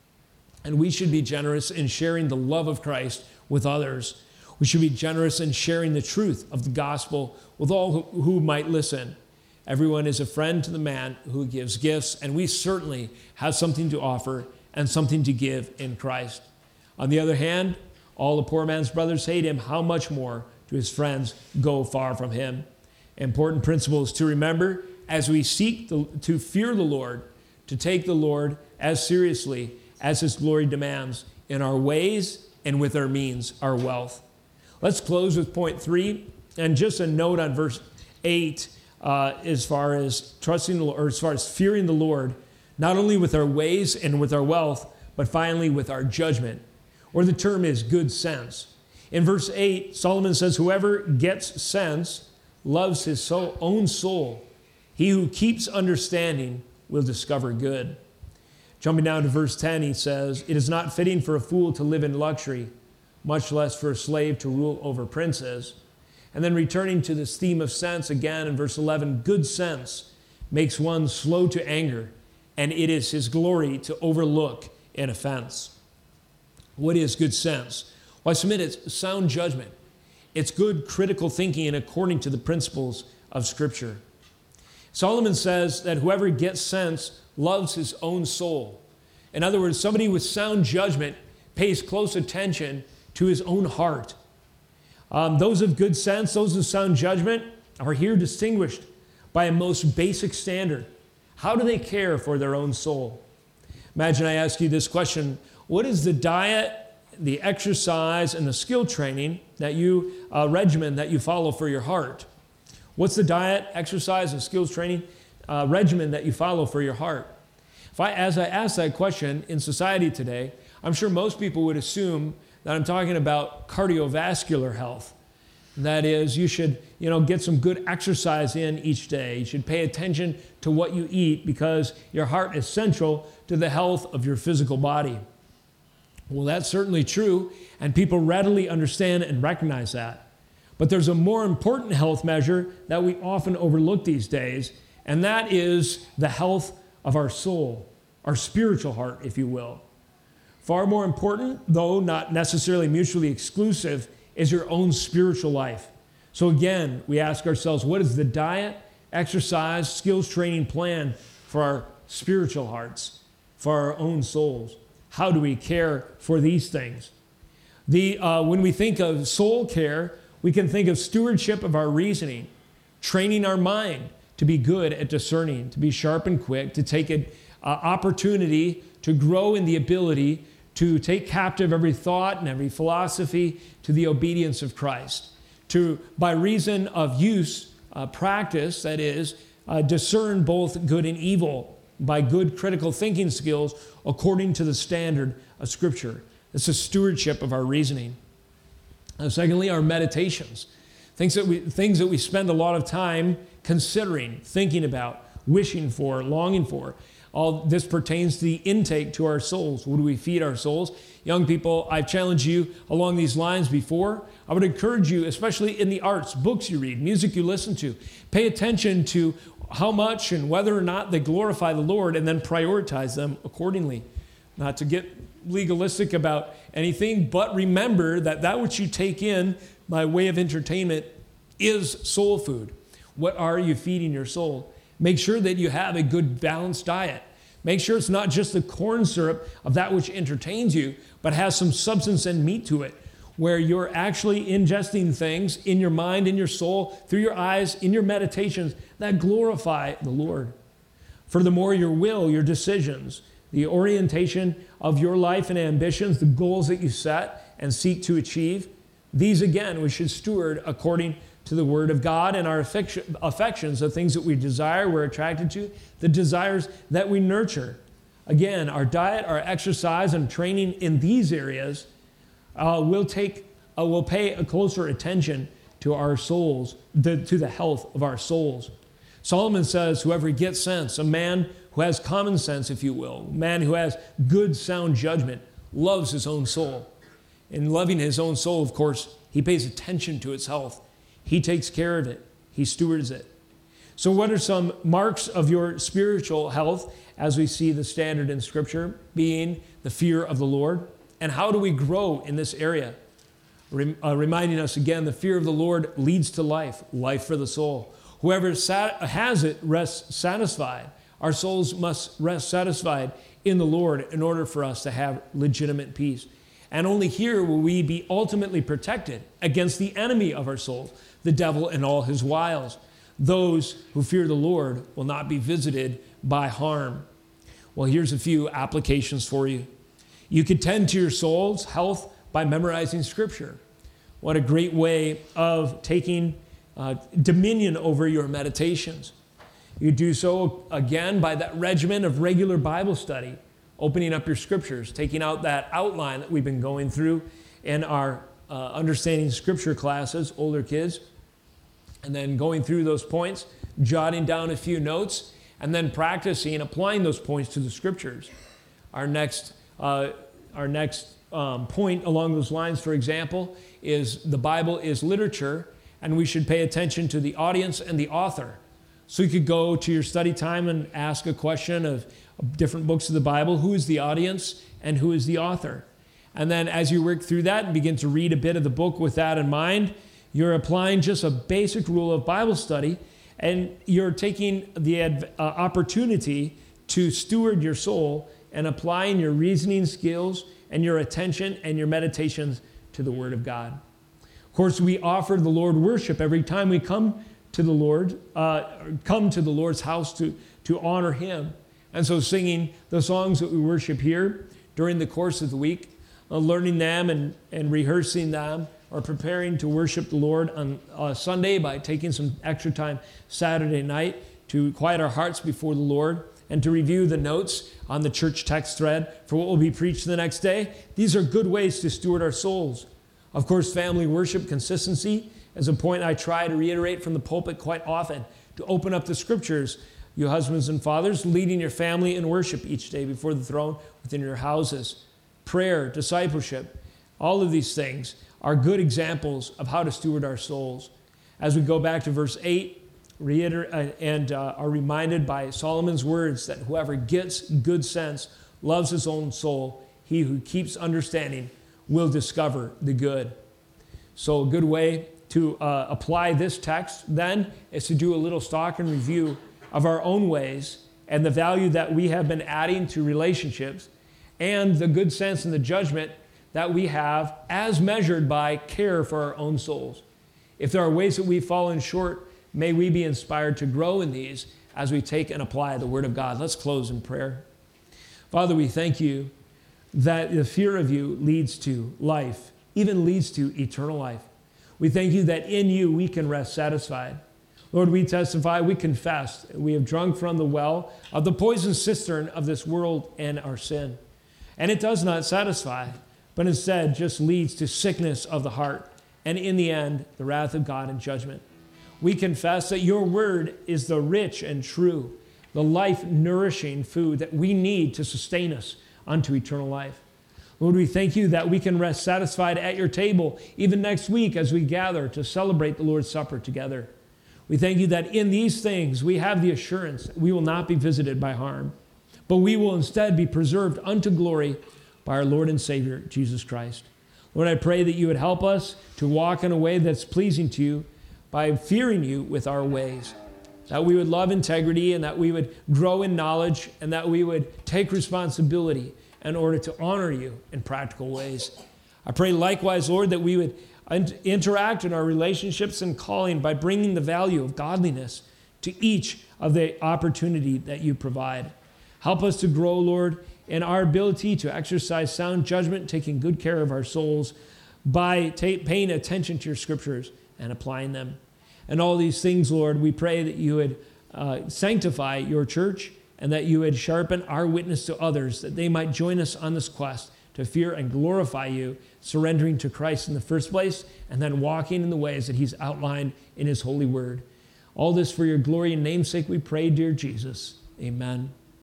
And we should be generous in sharing the love of Christ with others. We should be generous in sharing the truth of the gospel with all who might listen. Everyone is a friend to the man who gives gifts, and we certainly have something to offer and something to give in Christ. On the other hand, all the poor man's brothers hate him. How much more do his friends go far from him? Important principles to remember as we seek to fear the Lord, to take the Lord as seriously as his glory demands in our ways and with our means, our wealth. Let's close with point 3, and just a note on verse 8 as far as trusting the Lord, or as far as fearing the Lord, not only with our ways and with our wealth, but finally with our judgment, or the term is good sense. In verse 8, Solomon says, whoever gets sense loves his own soul. He who keeps understanding will discover good. Jumping down to verse 10, he says, it is not fitting for a fool to live in luxury, much less for a slave to rule over princes. And then returning to this theme of sense again in verse 11, good sense makes one slow to anger, and it is his glory to overlook an offense. What is good sense? Well, I submit it's sound judgment. It's good critical thinking and according to the principles of Scripture. Solomon says that whoever gets sense loves his own soul. In other words, somebody with sound judgment pays close attention to his own heart. Those of good sense, those of sound judgment, are here distinguished by a most basic standard. How do they care for their own soul? Imagine I ask you this question: what is the diet, the exercise, and the skill training that regimen that you follow for your heart? What's the diet, exercise, and skills training regimen that you follow for your heart? As I ask that question in society today, I'm sure most people would assume that I'm talking about cardiovascular health. That is, you should, get some good exercise in each day. You should pay attention to what you eat because your heart is central to the health of your physical body. Well, that's certainly true, and people readily understand and recognize that. But there's a more important health measure that we often overlook these days, and that is the health of our soul, our spiritual heart, if you will. Far more important, though not necessarily mutually exclusive, is your own spiritual life. So again, we ask ourselves, what is the diet, exercise, skills training plan for our spiritual hearts, for our own souls? How do we care for these things? When we think of soul care, we can think of stewardship of our reasoning, training our mind to be good at discerning, to be sharp and quick, to take an opportunity to grow in the ability to take captive every thought and every philosophy to the obedience of Christ. To, by reason of use, practice, that is, discern both good and evil by good critical thinking skills according to the standard of Scripture. It's a stewardship of our reasoning. Secondly, our meditations. Things that we spend a lot of time considering, thinking about, wishing for, longing for. All this pertains to the intake to our souls. What do we feed our souls? Young people, I've challenged you along these lines before. I would encourage you, especially in the arts, books you read, music you listen to, pay attention to how much and whether or not they glorify the Lord, and then prioritize them accordingly. Not to get legalistic about anything, but remember that which you take in by way of entertainment is soul food. What are you feeding your soul? Make sure that you have a good balanced diet. Make sure it's not just the corn syrup of that which entertains you, but has some substance and meat to it, where you're actually ingesting things in your mind, in your soul, through your eyes, in your meditations that glorify the Lord. Furthermore, your will, your decisions, the orientation of your life and ambitions, the goals that you set and seek to achieve, these again we should steward according to the Word of God, and our affections, the things that we desire, we're attracted to, the desires that we nurture. Again, our diet, our exercise, and training in these areas will pay a closer attention to our souls, to the health of our souls. Solomon says, whoever gets sense, a man who has common sense, if you will, a man who has good, sound judgment, loves his own soul. In loving his own soul, of course, he pays attention to its health. He takes care of it. He stewards it. So what are some marks of your spiritual health as we see the standard in Scripture being the fear of the Lord? And how do we grow in this area? Reminding us again, the fear of the Lord leads to life, life for the soul. Whoever has it rests satisfied. Our souls must rest satisfied in the Lord in order for us to have legitimate peace. And only here will we be ultimately protected against the enemy of our souls, the devil and all his wiles. Those who fear the Lord will not be visited by harm. Well, here's a few applications for you. You could tend to your soul's health by memorizing Scripture. What a great way of taking dominion over your meditations. You do so, again, by that regimen of regular Bible study, opening up your Scriptures, taking out that outline that we've been going through in our understanding Scripture classes, older kids, and then going through those points, jotting down a few notes, and then practicing and applying those points to the Scriptures. Our next point along those lines, for example, is the Bible is literature, and we should pay attention to the audience and the author. So you could go to your study time and ask a question of different books of the Bible. Who is the audience and who is the author? And then as you work through that and begin to read a bit of the book with that in mind, you're applying just a basic rule of Bible study, and you're taking the opportunity to steward your soul and applying your reasoning skills and your attention and your meditations to the Word of God. Of course, we offer the Lord worship every time we come to the Lord, come to the Lord's house to honor him. And so singing the songs that we worship here during the course of the week, learning them and rehearsing them, or preparing to worship the Lord on Sunday by taking some extra time Saturday night to quiet our hearts before the Lord and to review the notes on the church text thread for what will be preached the next day. These are good ways to steward our souls. Of course, family worship consistency is a point I try to reiterate from the pulpit quite often, to open up the scriptures. You husbands and fathers, leading your family in worship each day before the throne within your houses. Prayer, discipleship, all of these things are good examples of how to steward our souls. As we go back to verse 8, are reminded by Solomon's words that whoever gets good sense loves his own soul. He who keeps understanding will discover the good. So a good way to apply this text then is to do a little stock and review of our own ways and the value that we have been adding to relationships and the good sense and the judgment that we have as measured by care for our own souls. If there are ways that we've fallen short, may we be inspired to grow in these as we take and apply the Word of God. Let's close in prayer. Father, we thank you that the fear of you leads to life, even leads to eternal life. We thank you that in you we can rest satisfied. Lord, we testify, we confess, we have drunk from the well of the poison cistern of this world and our sin. And it does not satisfy, but instead just leads to sickness of the heart, and in the end, the wrath of God and judgment. We confess that your word is the rich and true, the life-nourishing food that we need to sustain us unto eternal life. Lord, we thank you that we can rest satisfied at your table, even next week as we gather to celebrate the Lord's Supper together. We thank you that in these things we have the assurance that we will not be visited by harm, but we will instead be preserved unto glory by our Lord and Savior, Jesus Christ. Lord, I pray that you would help us to walk in a way that's pleasing to you by fearing you with our ways, that we would love integrity and that we would grow in knowledge and that we would take responsibility in order to honor you in practical ways. I pray likewise, Lord, that we would interact in our relationships and calling by bringing the value of godliness to each of the opportunity that you provide. Help us to grow, Lord, in our ability to exercise sound judgment, taking good care of our souls by paying attention to your scriptures and applying them. And all these things, Lord, we pray that you would sanctify your church and that you would sharpen our witness to others, that they might join us on this quest to fear and glorify you, surrendering to Christ in the first place, and then walking in the ways that he's outlined in his holy word. All this for your glory and namesake we pray, dear Jesus. Amen.